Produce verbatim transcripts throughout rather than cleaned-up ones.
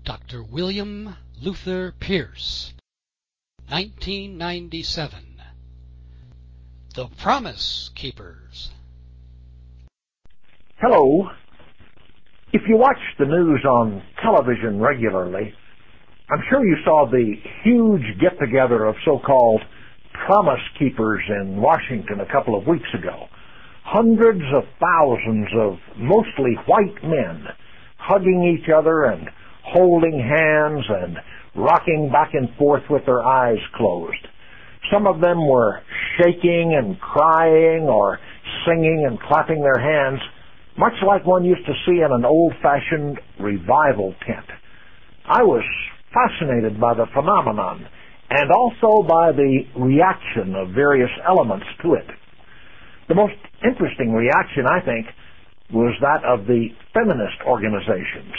Doctor William Luther Pierce, nineteen ninety-seven. The Promise Keepers. Hello. If you watch the news on television regularly, I'm sure you saw the huge get-together of so-called Promise Keepers in Washington a couple of weeks ago. Hundreds of thousands of mostly white men hugging each other and holding hands and rocking back and forth with their eyes closed. Some of them were shaking and crying or singing and clapping their hands, much like one used to see in an old-fashioned revival tent. I was fascinated by the phenomenon and also by the reaction of various elements to it. The most interesting reaction, I think, was that of the feminist organizations.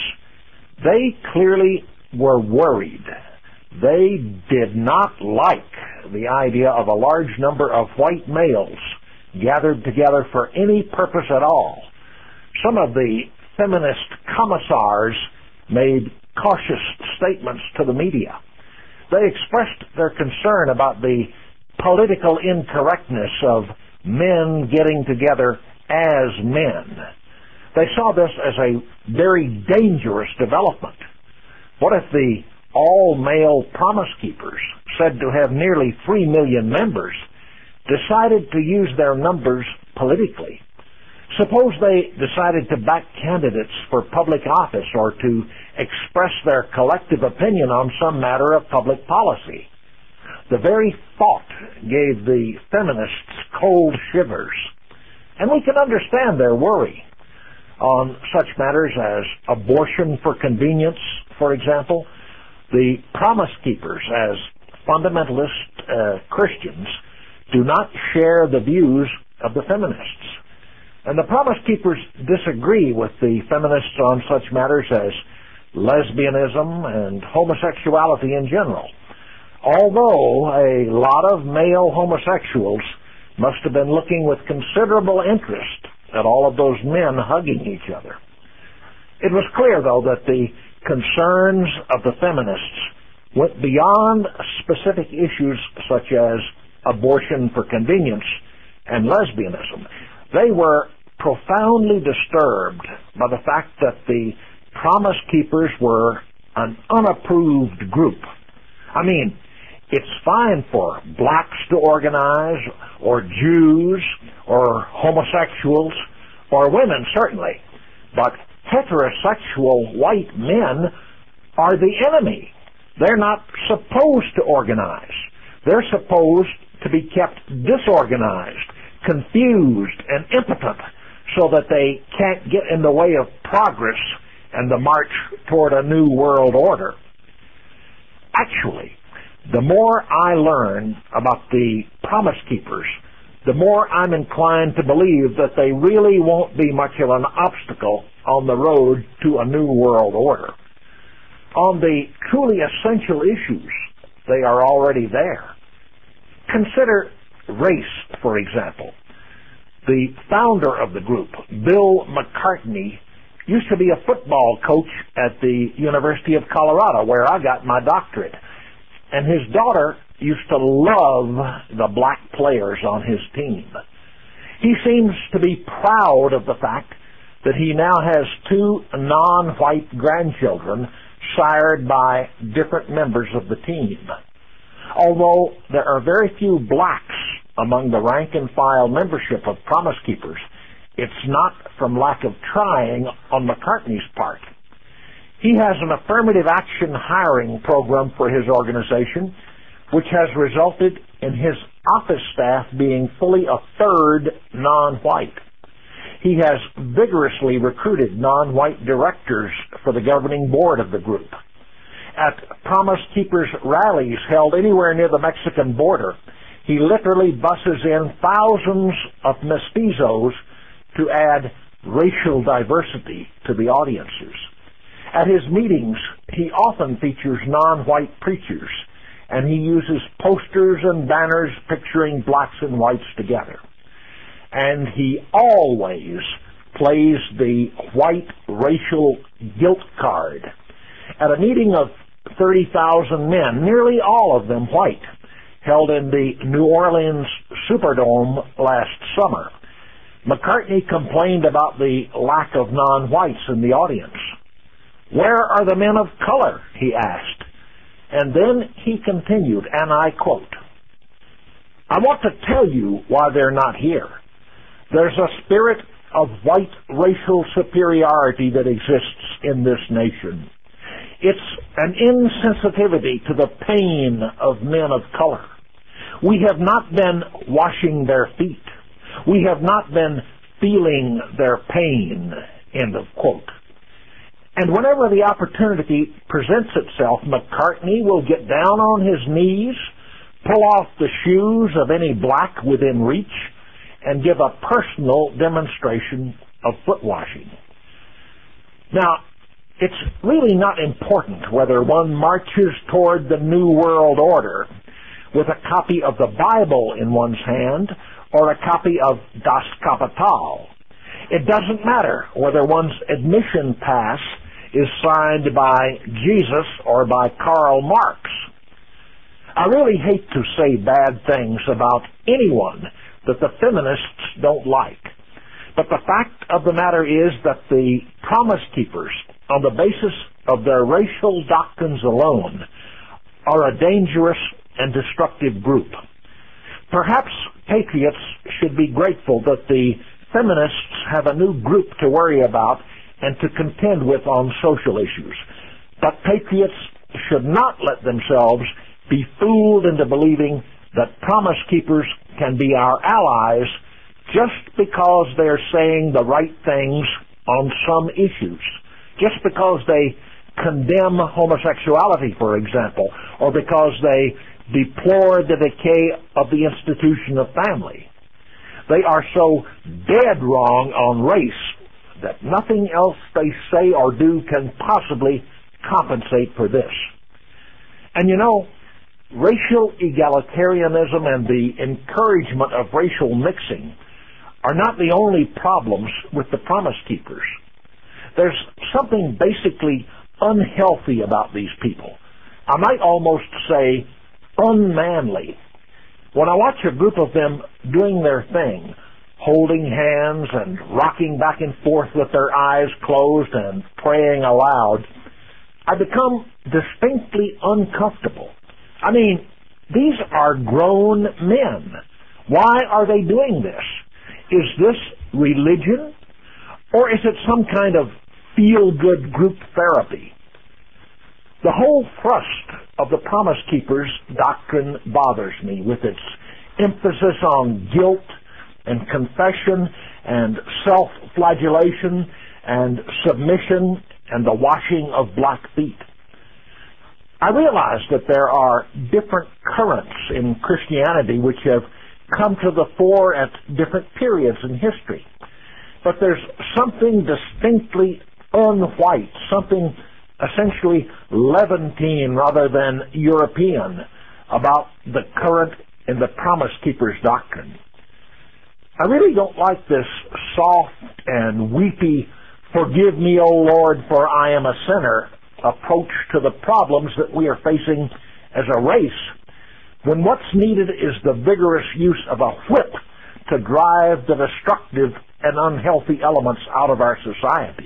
They clearly were worried. They did not like the idea of a large number of white males gathered together for any purpose at all. Some of the feminist commissars made cautious statements to the media. They expressed their concern about the political incorrectness of men getting together as men. They saw this as a very dangerous development. What if the all-male Promise Keepers, said to have nearly three million members, decided to use their numbers politically? Suppose they decided to back candidates for public office or to express their collective opinion on some matter of public policy. The very thought gave the feminists cold shivers, and we can understand their worry on such matters as abortion for convenience, for example. The Promise Keepers, as fundamentalist uh, Christians, do not share the views of the feminists. And the Promise Keepers disagree with the feminists on such matters as lesbianism and homosexuality in general. Although a lot of male homosexuals must have been looking with considerable interest at all of those men hugging each other. It was clear, though, that the concerns of the feminists went beyond specific issues such as abortion for convenience and lesbianism. They were profoundly disturbed by the fact that the Promise Keepers were an unapproved group. I mean, it's fine for blacks to organize, or Jews, or homosexuals, or women, certainly. But heterosexual white men are the enemy. They're not supposed to organize. They're supposed to be kept disorganized, confused, and impotent so that they can't get in the way of progress and the march toward a new world order. Actually, the more I learn about the Promise Keepers, the more I'm inclined to believe that they really won't be much of an obstacle on the road to a new world order. On the truly essential issues, they are already there. Consider race, for example. The founder of the group, Bill McCartney, used to be a football coach at the University of Colorado, where I got my doctorate. And his daughter used to love the black players on his team. He seems to be proud of the fact that he now has two non-white grandchildren sired by different members of the team. Although there are very few blacks among the rank-and-file membership of Promise Keepers, it's not from lack of trying on McCartney's part. He has an affirmative action hiring program for his organization, which has resulted in his office staff being fully a third non-white. He has vigorously recruited non-white directors for the governing board of the group. At Promise Keepers rallies held anywhere near the Mexican border, he literally buses in thousands of mestizos to add racial diversity to the audiences. At his meetings, he often features non-white preachers, and he uses posters and banners picturing blacks and whites together. And he always plays the white racial guilt card. At a meeting of thirty thousand men, nearly all of them white, held in the New Orleans Superdome last summer, McCartney complained about the lack of non-whites in the audience. "Where are the men of color?" he asked. And then he continued, and I quote, "I want to tell you why they're not here. There's a spirit of white racial superiority that exists in this nation. It's an insensitivity to the pain of men of color. We have not been washing their feet. We have not been feeling their pain," end of quote. And whenever the opportunity presents itself, McCartney will get down on his knees, pull off the shoes of any black within reach, and give a personal demonstration of foot washing. Now, it's really not important whether one marches toward the New World Order with a copy of the Bible in one's hand or a copy of Das Kapital. It doesn't matter whether one's admission pass is signed by Jesus or by Karl Marx. I really hate to say bad things about anyone that the feminists don't like, but the fact of the matter is that the Promise Keepers, on the basis of their racial doctrines alone, are a dangerous and destructive group. Perhaps patriots should be grateful that the feminists have a new group to worry about and to contend with on social issues. But patriots should not let themselves be fooled into believing that Promise Keepers can be our allies just because they're saying the right things on some issues, just because they condemn homosexuality, for example, or because they deplore the decay of the institution of family. They are so dead wrong on race that nothing else they say or do can possibly compensate for this. And you know, racial egalitarianism and the encouragement of racial mixing are not the only problems with the Promise Keepers. There's something basically unhealthy about these people. I might almost say unmanly. When I watch a group of them doing their thing, holding hands and rocking back and forth with their eyes closed and praying aloud, I become distinctly uncomfortable. I mean, these are grown men. Why are they doing this? Is this religion? Or is it some kind of feel-good group therapy? The whole thrust of the Promise Keepers doctrine bothers me, with its emphasis on guilt and confession and self-flagellation and submission and the washing of black feet. I realize that there are different currents in Christianity which have come to the fore at different periods in history. But there's something distinctly un-white, something essentially Levantine rather than European about the current in the Promise Keepers doctrine. I really don't like this soft and weepy, "Forgive me, O Lord, for I am a sinner," approach to the problems that we are facing as a race, when what's needed is the vigorous use of a whip to drive the destructive and unhealthy elements out of our society.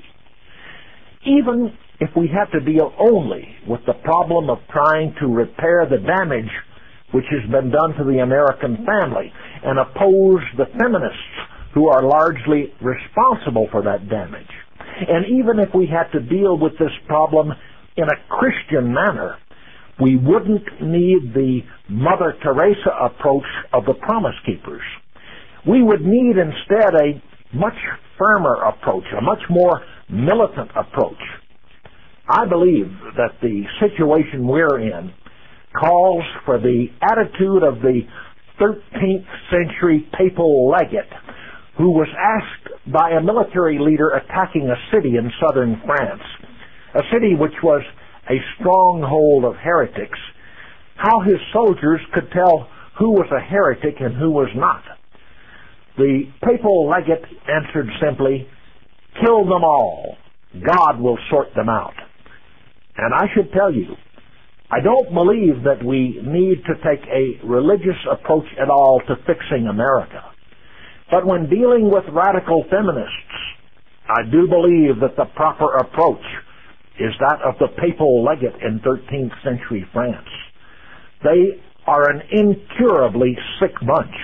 Even if we have to deal only with the problem of trying to repair the damage which has been done to the American family and oppose the feminists who are largely responsible for that damage, and even if we had to deal with this problem in a Christian manner, we wouldn't need the Mother Teresa approach of the Promise Keepers. We would need instead a much firmer approach, a much more militant approach. I believe that the situation we're in calls for the attitude of the thirteenth century papal legate who was asked by a military leader attacking a city in southern France, a city which was a stronghold of heretics, how his soldiers could tell who was a heretic and who was not. The papal legate answered simply, "Kill them all. God will sort them out." And I should tell you, I don't believe that we need to take a religious approach at all to fixing America. But when dealing with radical feminists, I do believe that the proper approach is that of the papal legate in thirteenth century France. They are an incurably sick bunch.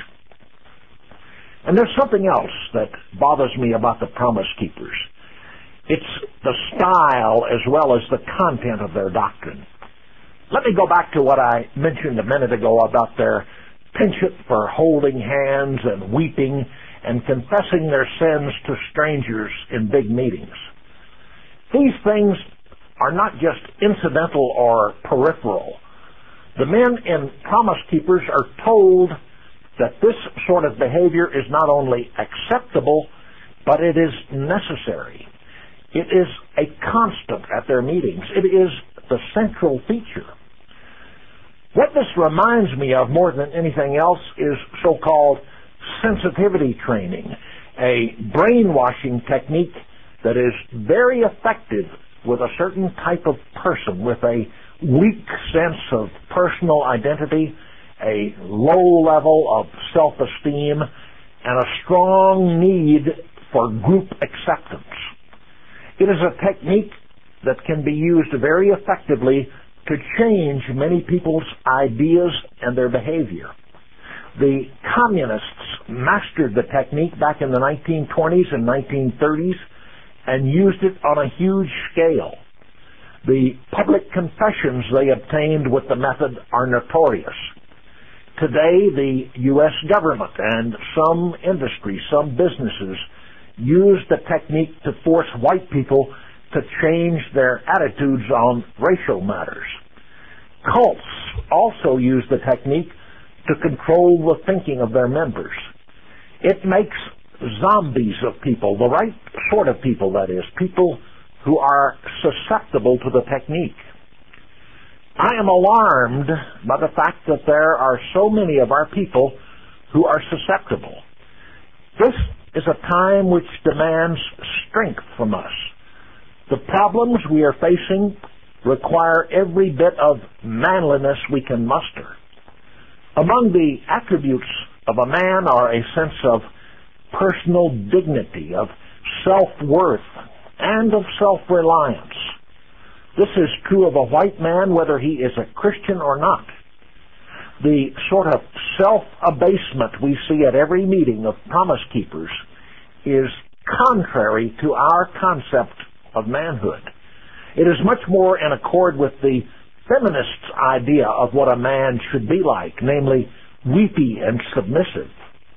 And there's something else that bothers me about the Promise Keepers. It's the style as well as the content of their doctrine. Let me go back to what I mentioned a minute ago about their penchant for holding hands and weeping and confessing their sins to strangers in big meetings. These things are not just incidental or peripheral. The men in Promise Keepers are told that this sort of behavior is not only acceptable, but it is necessary. It is a constant at their meetings. It is the central feature. What this reminds me of more than anything else is so-called sensitivity training, a brainwashing technique that is very effective with a certain type of person with a weak sense of personal identity, a low level of self-esteem, and a strong need for group acceptance. It is a technique that can be used very effectively to change many people's ideas and their behavior. The communists mastered the technique back in the nineteen twenties and nineteen thirties and used it on a huge scale. The public confessions they obtained with the method are notorious. Today, the U S government and some industries, some businesses, use the technique to force white people to change their attitudes on racial matters. Cults also use the technique to control the thinking of their members. It makes zombies of people, the right sort of people, that is, people who are susceptible to the technique. I am alarmed by the fact that there are so many of our people who are susceptible. This is a time which demands strength from us. The problems we are facing require every bit of manliness we can muster. Among the attributes of a man are a sense of personal dignity, of self-worth, and of self-reliance. This is true of a white man whether he is a Christian or not. The sort of self-abasement we see at every meeting of Promise Keepers is contrary to our concept of manhood. It is much more in accord with the feminist's idea of what a man should be like, namely weepy and submissive.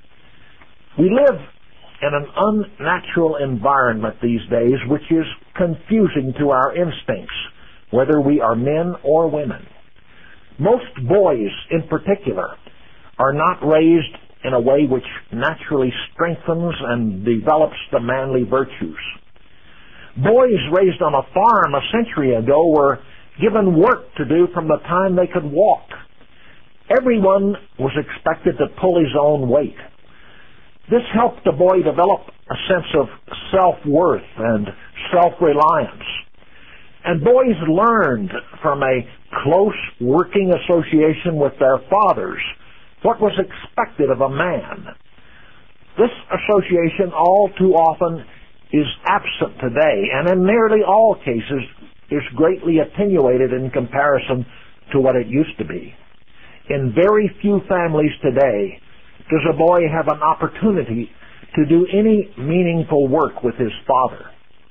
We live in an unnatural environment these days which is confusing to our instincts, whether we are men or women. Most boys, in particular, are not raised in a way which naturally strengthens and develops the manly virtues. Boys raised on a farm a century ago were given work to do from the time they could walk. Everyone was expected to pull his own weight. This helped the boy develop a sense of self-worth and self-reliance. And boys learned from a close working association with their fathers what was expected of a man. This association all too often is absent today, and in nearly all cases is greatly attenuated in comparison to what it used to be. In very few families today does a boy have an opportunity to do any meaningful work with his father.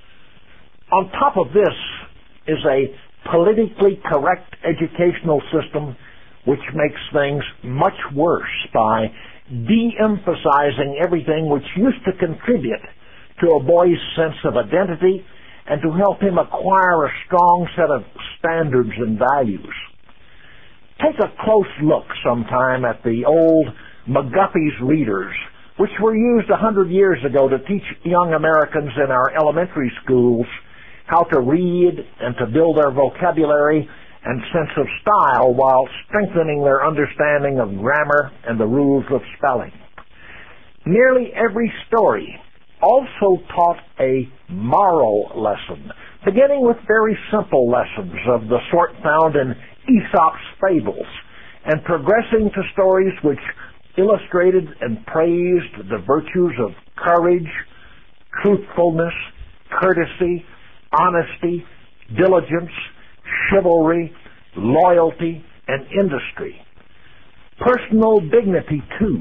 On top of this is a politically correct educational system which makes things much worse by de-emphasizing everything which used to contribute to a boy's sense of identity and to help him acquire a strong set of standards and values. Take a close look sometime at the old McGuffey's readers, which were used a hundred years ago to teach young Americans in our elementary schools how to read and to build their vocabulary and sense of style while strengthening their understanding of grammar and the rules of spelling. Nearly every story also taught a moral lesson, beginning with very simple lessons of the sort found in Aesop's fables, and progressing to stories which illustrated and praised the virtues of courage, truthfulness, courtesy, honesty, diligence, chivalry, loyalty, and industry. Personal dignity, too.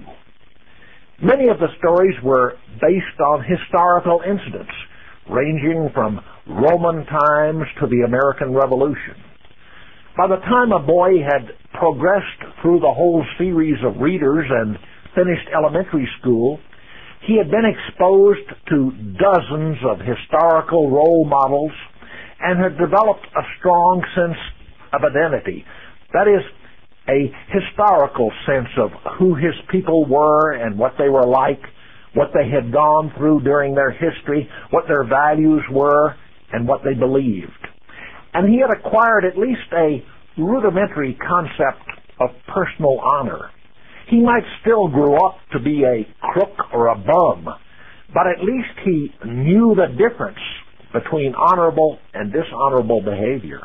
Many of the stories were based on historical incidents, ranging from Roman times to the American Revolution. By the time a boy had progressed through the whole series of readers and finished elementary school, he had been exposed to dozens of historical role models and had developed a strong sense of identity. That is, a historical sense of who his people were and what they were like, what they had gone through during their history, what their values were, and what they believed. And he had acquired at least a rudimentary concept of personal honor. He might still grow up to be a crook or a bum, but at least he knew the difference between honorable and dishonorable behavior.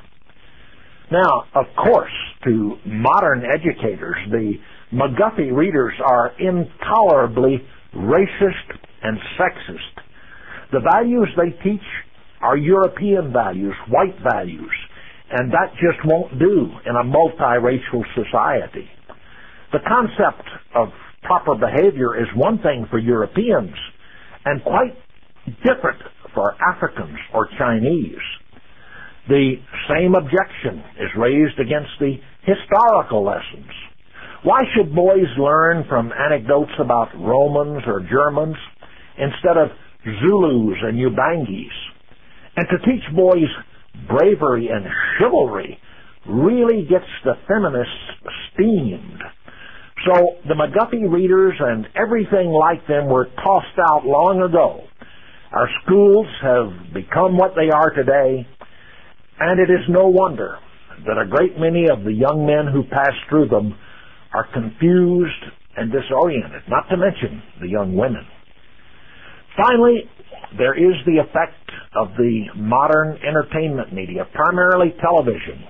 Now, of course, to modern educators, the McGuffey readers are intolerably racist and sexist. The values they teach are European values, white values, and that just won't do in a multiracial society. The concept of proper behavior is one thing for Europeans and quite different for Africans or Chinese. The same objection is raised against the historical lessons. Why should boys learn from anecdotes about Romans or Germans instead of Zulus and Ubangis? And to teach boys bravery and chivalry really gets the feminists steamed. So the McGuffey readers and everything like them were tossed out long ago. Our schools have become what they are today, and it is no wonder that a great many of the young men who pass through them are confused and disoriented, not to mention the young women. Finally, there is the effect of the modern entertainment media, primarily television.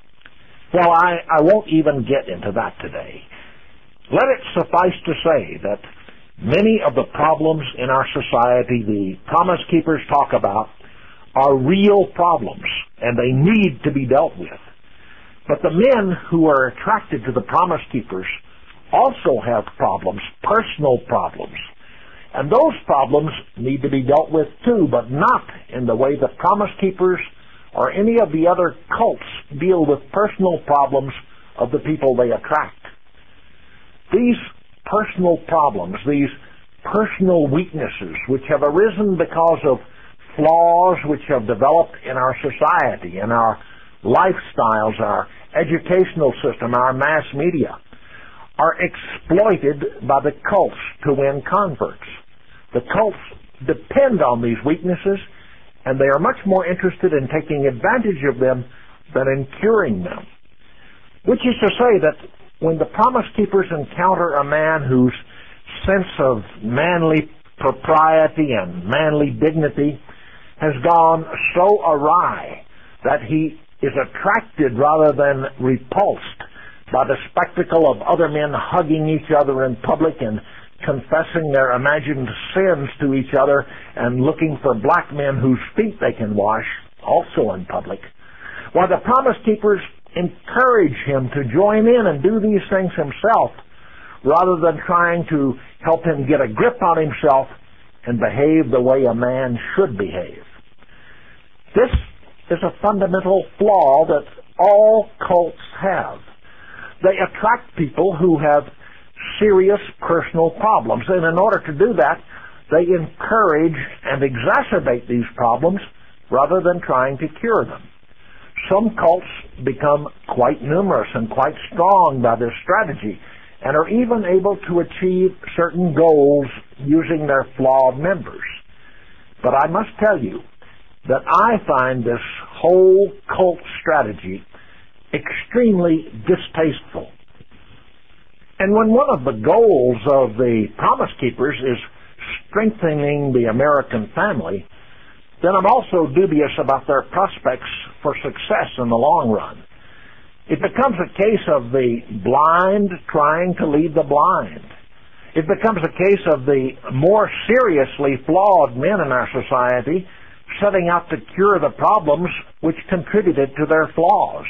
Well, I, I won't even get into that today. Let it suffice to say that many of the problems in our society the Promise Keepers talk about are real problems, and they need to be dealt with. But the men who are attracted to the Promise Keepers also have problems, personal problems. And those problems need to be dealt with too, but not in the way the Promise Keepers or any of the other cults deal with personal problems of the people they attract. These personal problems, these personal weaknesses, which have arisen because of flaws which have developed in our society, in our lifestyles, our educational system, our mass media, are exploited by the cults to win converts. The cults depend on these weaknesses, and they are much more interested in taking advantage of them than in curing them. Which is to say that when the Promise Keepers encounter a man whose sense of manly propriety and manly dignity has gone so awry that he is attracted rather than repulsed by the spectacle of other men hugging each other in public and confessing their imagined sins to each other and looking for black men whose feet they can wash, also in public, while the Promise Keepers encourage him to join in and do these things himself rather than trying to help him get a grip on himself and behave the way a man should behave. This is a fundamental flaw that all cults have. They attract people who have serious personal problems, and in order to do that, they encourage and exacerbate these problems rather than trying to cure them. Some cults become quite numerous and quite strong by this strategy and are even able to achieve certain goals using their flawed members. But I must tell you that I find this whole cult strategy extremely distasteful. And when one of the goals of the Promise Keepers is strengthening the American family, then I'm also dubious about their prospects for success in the long run. It becomes a case of the blind trying to lead the blind. It becomes a case of the more seriously flawed men in our society setting out to cure the problems which contributed to their flaws.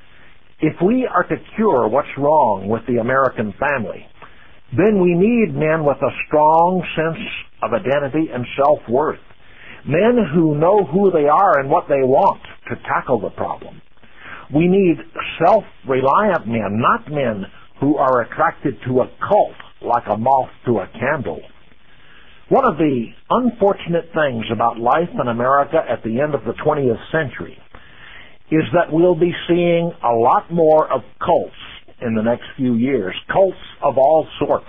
If we are to cure what's wrong with the American family, then we need men with a strong sense of identity and self-worth. Men who know who they are and what they want to tackle the problem. We need self-reliant men, not men who are attracted to a cult like a moth to a candle. One of the unfortunate things about life in America at the end of the twentieth century is that we'll be seeing a lot more of cults in the next few years, cults of all sorts.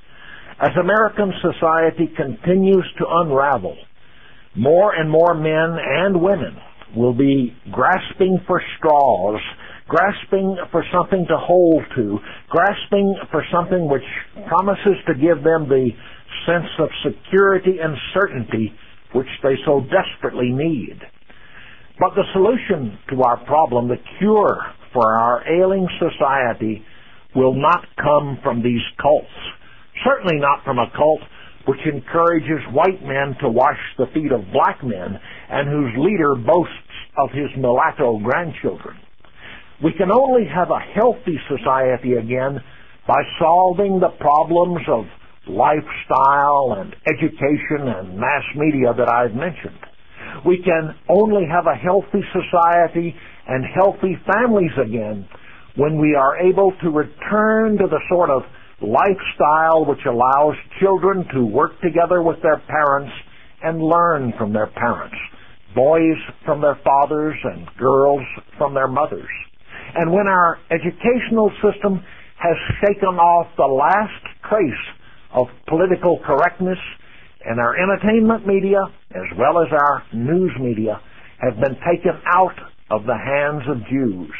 As American society continues to unravel, more and more men and women will be grasping for straws, grasping for something to hold to, grasping for something which promises to give them the sense of security and certainty which they so desperately need. But the solution to our problem, the cure for our ailing society, will not come from these cults. Certainly not from a cult which encourages white men to wash the feet of black men and whose leader boasts of his mulatto grandchildren. We can only have a healthy society again by solving the problems of lifestyle and education and mass media that I've mentioned. We can only have a healthy society and healthy families again when we are able to return to the sort of lifestyle which allows children to work together with their parents and learn from their parents, boys from their fathers and girls from their mothers. And when our educational system has shaken off the last trace of political correctness, and our entertainment media, as well as our news media, have been taken out of the hands of Jews.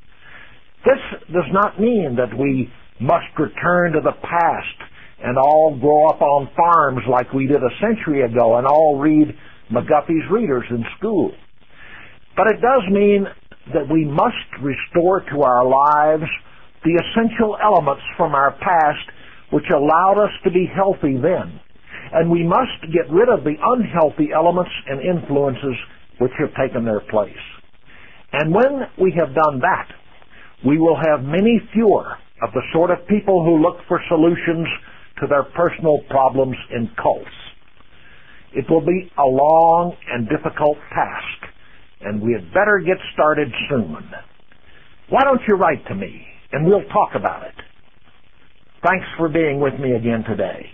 This does not mean that we must return to the past and all grow up on farms like we did a century ago and all read McGuffey's Readers in school. But it does mean that we must restore to our lives the essential elements from our past which allowed us to be healthy then. And we must get rid of the unhealthy elements and influences which have taken their place. And when we have done that, we will have many fewer of the sort of people who look for solutions to their personal problems in cults. It will be a long and difficult task, and we had better get started soon. Why don't you write to me, and we'll talk about it. Thanks for being with me again today.